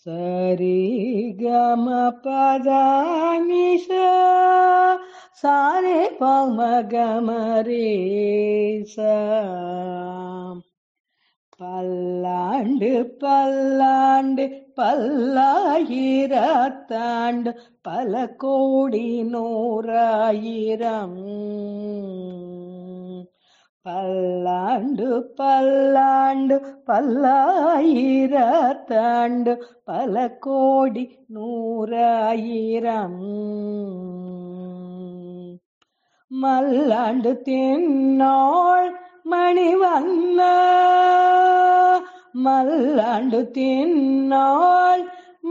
சரி கம பதானிஷ சாரே பம கமரேச பல்லாண்டு பல்லாண்டு பல்லாயிரத்தாண்டு பல கோடி நூறாயிரம் பல்லாண்டு பல்லாண்டு பல்லாயிரத்தாண்டு பல கோடி நூறாயிரம் மல்லாண்டு தென்னாள் மணிவண்ண மல்லாண்டு தென்னாள்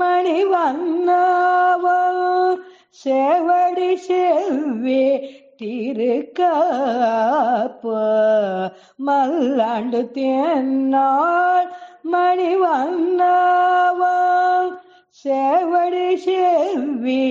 மணிவண்ணாவல் சேவடி செவ்வே திருக்காப்ப மல்லாண்டு தென்னாள் மணிவண்ணாவல் சேவடி செவ்வி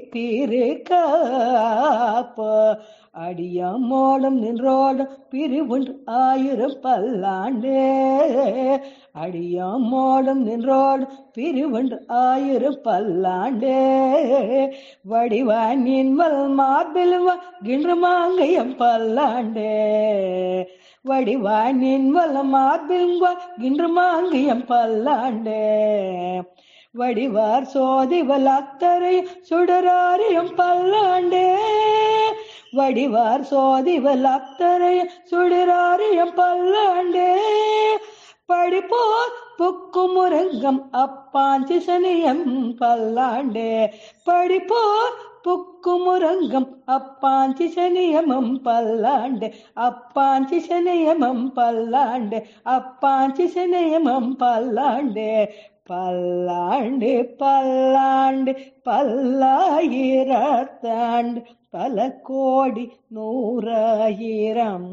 திருக்காப்ப அடியமோடும் நின்றோடும் பிரிவுண்டு ஆயிரம் பல்லாண்டே அடியமோடும் நின்றோடும் பிரிவுண்டு ஆயிரம் பல்லாண்டே வடிவானின் வல் மார்பில் கின்ற மாங்கையம் பல்லாண்டே வடிவானின் வல் மார்பில் கின்ற மாங்கையம் பல்லாண்டே வடிவார் சோதி வலத்தரை சுடராரியம் பல்லாண்டே வடிவார் சோதி வலத்தரை சுடராரியம் பல்லாண்டே படிப்போர் புக்குமுரங்கம் அப்பாஞ்சி சனியம் பல்லாண்டே படிப்போர் புக்குமுரங்கம் அப்பாஞ்சி சனியமம் பல்லாண்டே அப்பாஞ்சி சனியமம் பல்லாண்டே அப்பாஞ்சி சனியமம் பல்லாண்டே பல்லாண்டு பல்லாண்டு பல்லாயிரத்தாண்டு பல கோடி நூறாயிரம்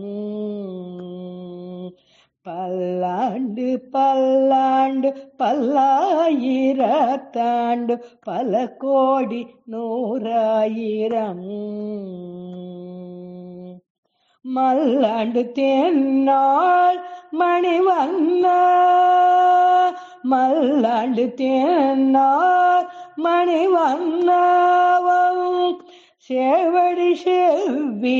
பல்லாண்டு பல்லாண்டு பல்லாயிரத்தாண்டு பல கோடி நூறாயிரம் மல்லாண்டு தென்னாள் மணிவண்ண மல்லாண்டு தென்னாள் மணிவண்ணாவல் சேவடி செவ்வி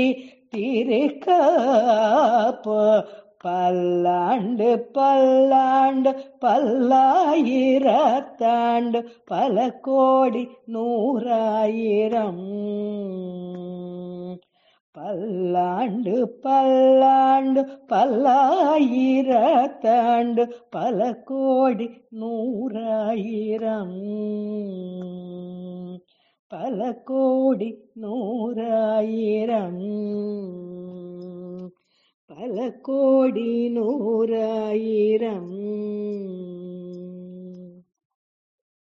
திருக்காப்ப பல்லாண்டு பல்லாண்டு பல்லாயிரத்தாண்டு பல கோடி நூறாயிரம் பல்லாண்டு பல்லாண்டு பல்லாயிரத்தாண்டு பல கோடி நூறாயிரம் பல கோடி நூறாயிரம் பல கோடி நூறாயிரம்